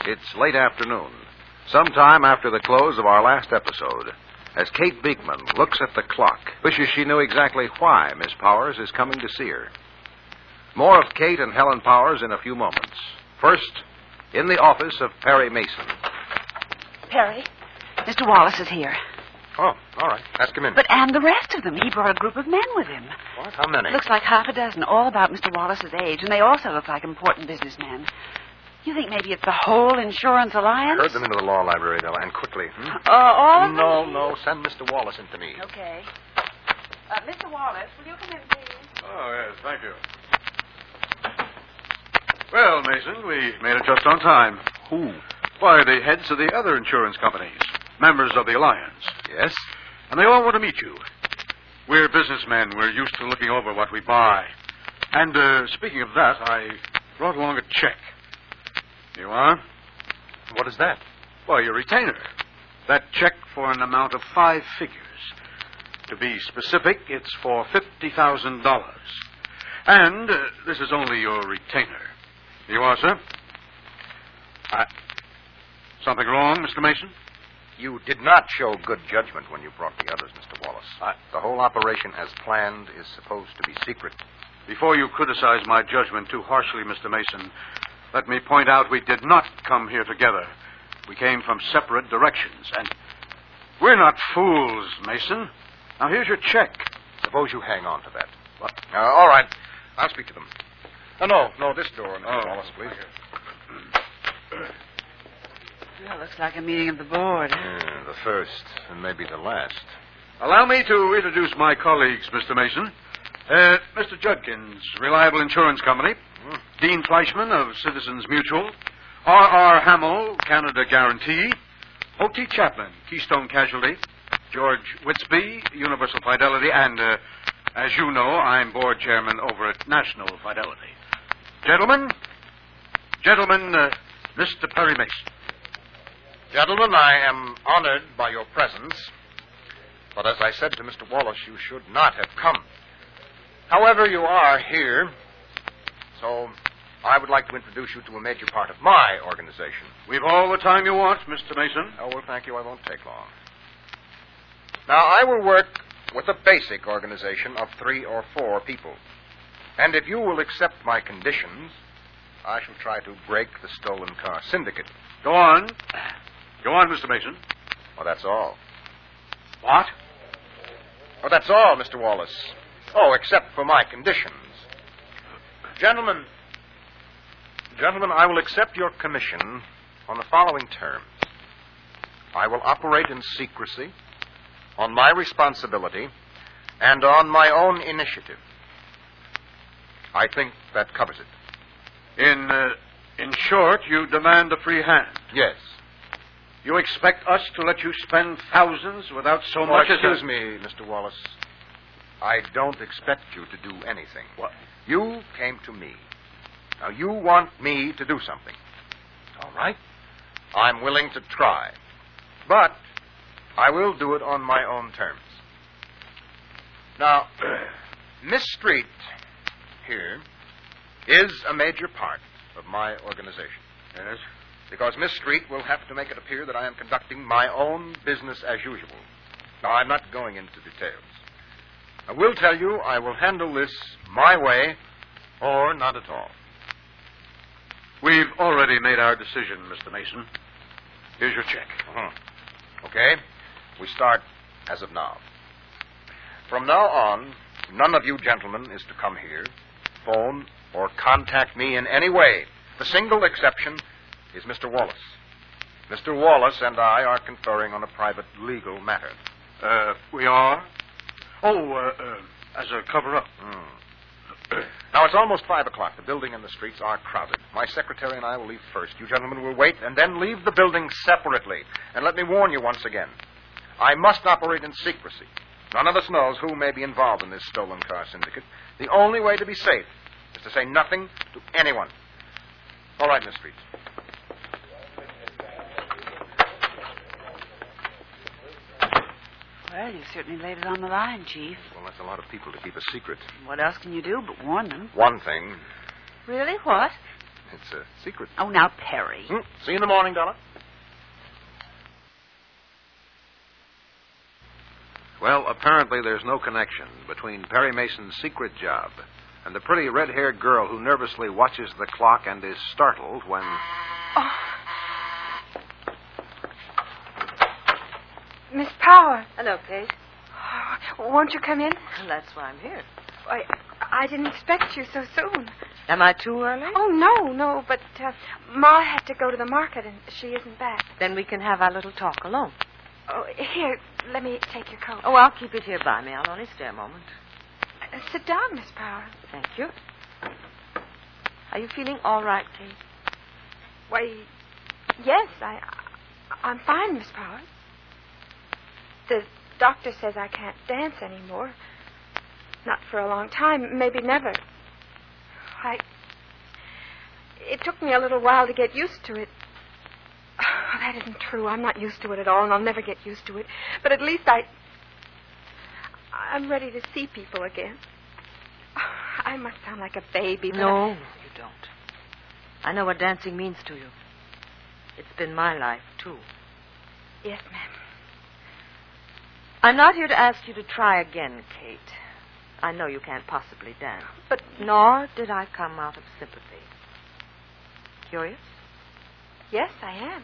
It's late afternoon, sometime after the close of our last episode, as Kate Beekman looks at the clock, wishes she knew exactly why Miss Powers is coming to see her. More of Kate and Helen Powers in a few moments. First, in the office of Perry Mason. Perry, Mr. Wallace is here. Oh, all right. Ask him in. And the rest of them. He brought a group of men with him. What? How many? Looks like half a dozen, all about Mr. Wallace's age, and they also look like important businessmen. You think maybe it's the whole insurance alliance? Herd them into the law library, Della, and quickly. All of them? No. Send Mr. Wallace in to me. Okay. Mr. Wallace, will you come in, please? Oh, yes, thank you. Well, Mason, we made it just on time. Who? Why, the heads of the other insurance companies, members of the alliance. Yes? And they all want to meet you. We're businessmen. We're used to looking over what we buy. And speaking of that, I brought along a check. You are? What is that? Why, your retainer. That check for an amount of 5 figures. To be specific, it's for $50,000. And this is only your retainer. You are, sir? Something wrong, Mr. Mason? You did not show good judgment when you brought the others, Mr. Wallace. The whole operation as planned is supposed to be secret. Before you criticize my judgment too harshly, Mr. Mason, let me point out we did not come here together. We came from separate directions, and we're not fools, Mason. Now, here's your check. Suppose you hang on to that. What? All right. I'll speak to them. No, this door, Mr. Wallace, please. Well, looks like a meeting of the board. The first, and maybe the last. Allow me to introduce my colleagues, Mr. Mason. Mr. Judkins, Reliable Insurance Company. Dean Fleischman of Citizens Mutual. R.R. Hamill, Canada Guarantee. O.T. Chaplin, Keystone Casualty. George Whitsby, Universal Fidelity. And, as you know, I'm board chairman over at National Fidelity. Gentlemen, Mr. Perry Mason. Gentlemen, I am honored by your presence. But as I said to Mr. Wallace, you should not have come. However, you are here, so I would like to introduce you to a major part of my organization. We've all the time you want, Mr. Mason. Oh, well, thank you. I won't take long. Now, I will work with a basic organization of 3 or 4 people. And if you will accept my conditions, I shall try to break the stolen car syndicate. Go on, Mr. Mason. Well, that's all. What? Well, that's all, Mr. Wallace. Oh, except for my conditions. Gentlemen, I will accept your commission on the following terms. I will operate in secrecy, on my responsibility, and on my own initiative. I think that covers it. In short, you demand a free hand. Yes. You expect us to let you spend thousands without so much as... Excuse me, Mr. Wallace. I don't expect you to do anything. What? You came to me. Now, you want me to do something. All right. I'm willing to try. But I will do it on my own terms. Now, Miss Street here is a major part of my organization. Yes? Because Miss Street will have to make it appear that I am conducting my own business as usual. Now, I'm not going into details. I will tell you I will handle this my way or not at all. We've already made our decision, Mr. Mason. Here's your check. Okay. We start as of now. From now on, none of you gentlemen is to come here, phone, or contact me in any way. The single exception is Mr. Wallace. Mr. Wallace and I are conferring on a private legal matter. We are? Oh, as a cover-up. Now, it's almost 5 o'clock. The building and the streets are crowded. My secretary and I will leave first. You gentlemen will wait and then leave the building separately. And let me warn you once again. I must operate in secrecy. None of us knows who may be involved in this stolen car syndicate. The only way to be safe is to say nothing to anyone. All right, Miss Street. Well, you certainly laid it on the line, Chief. Well, that's a lot of people to keep a secret. What else can you do but warn them? One thing. Really? What? It's a secret. Oh, now, Perry. See you in the morning, Donna. Well, apparently there's no connection between Perry Mason's secret job and the pretty red-haired girl who nervously watches the clock and is startled when... Oh. Miss Power. Hello, Kate. Won't you come in? That's why I'm here. I didn't expect you so soon. Am I too early? Oh, no, but Ma had to go to the market and she isn't back. Then we can have our little talk alone. Oh, here, let me take your coat. Oh, I'll keep it here by me. I'll only stay a moment. Sit down, Miss Power. Thank you. Are you feeling all right, Kate? Why, yes, I'm fine, Miss Power. The doctor says I can't dance anymore. Not for a long time, maybe never. It took me a little while to get used to it. Oh, that isn't true. I'm not used to it at all, and I'll never get used to it. But at least I'm ready to see people again. I must sound like a baby, but... No, you don't. I know what dancing means to you. It's been my life, too. Yes, ma'am. I'm not here to ask you to try again, Kate. I know you can't possibly dance. But... Nor did I come out of sympathy. Curious? Yes, I am.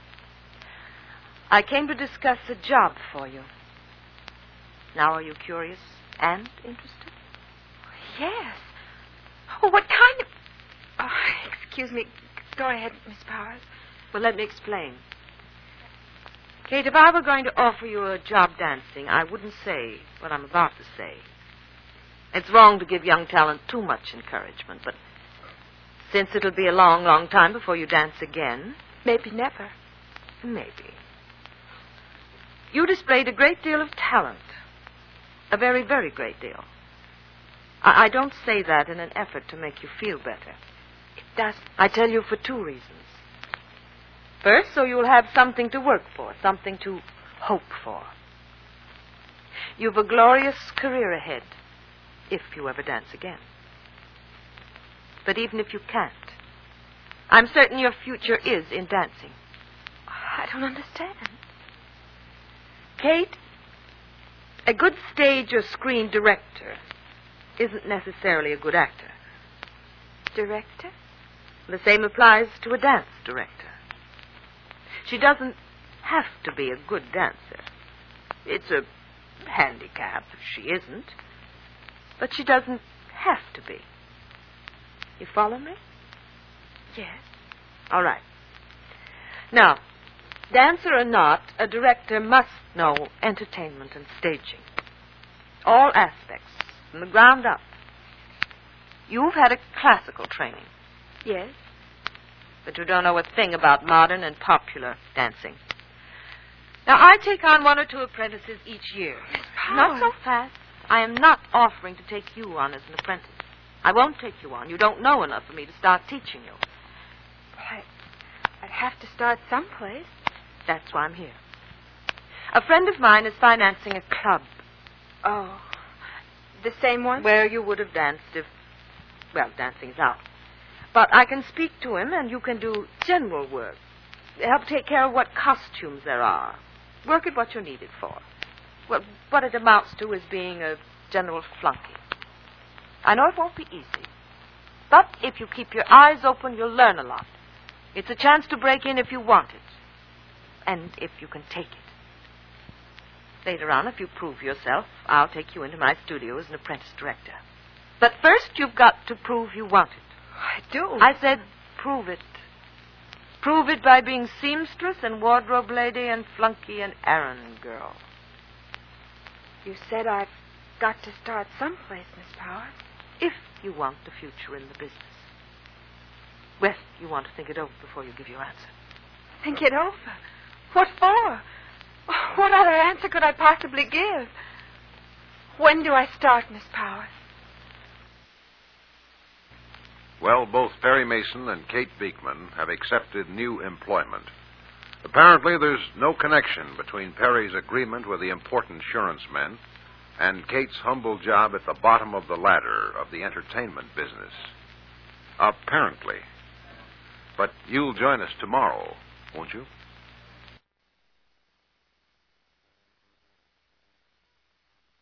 I came to discuss a job for you. Now are you curious and interested? Yes. Oh, what kind of... Oh, excuse me. Go ahead, Miss Powers. Well, let me explain. Kate, if I were going to offer you a job dancing, I wouldn't say what I'm about to say. It's wrong to give young talent too much encouragement, but since it'll be a long, long time before you dance again... Maybe never. Maybe. You displayed a great deal of talent. A very, very great deal. I don't say that in an effort to make you feel better. It doesn't. I tell you for two reasons. First, so you'll have something to work for, something to hope for. You've a glorious career ahead, if you ever dance again. But even if you can't, I'm certain your future is in dancing. I don't understand. Kate, a good stage or screen director isn't necessarily a good actor. Director? The same applies to a dance director. She doesn't have to be a good dancer. It's a handicap if she isn't. But she doesn't have to be. You follow me? Yes. All right. Now, dancer or not, a director must know entertainment and staging. All aspects, from the ground up. You've had a classical training. Yes. But you don't know a thing about modern and popular dancing. Now, I take on one or two apprentices each year. Not so fast. I am not offering to take you on as an apprentice. I won't take you on. You don't know enough for me to start teaching you. I'd have to start someplace. That's why I'm here. A friend of mine is financing a club. Oh. The same one? Where you would have danced if... Well, dancing's out. But I can speak to him, and you can do general work. Help take care of what costumes there are. Work at what you're needed for. Well, what it amounts to is being a general flunky. I know it won't be easy. But if you keep your eyes open, you'll learn a lot. It's a chance to break in if you want it. And if you can take it. Later on, if you prove yourself, I'll take you into my studio as an apprentice director. But first, you've got to prove you want it. I do. I said prove it. Prove it by being seamstress and wardrobe lady and flunky and errand girl. You said I've got to start someplace, Miss Power. If you want the future in the business. Well, you want to think it over before you give your answer. Think it over? What for? What other answer could I possibly give? When do I start, Miss Powers? Well, both Perry Mason and Kate Beekman have accepted new employment. Apparently, there's no connection between Perry's agreement with the important insurance men and Kate's humble job at the bottom of the ladder of the entertainment business. Apparently. But you'll join us tomorrow, won't you?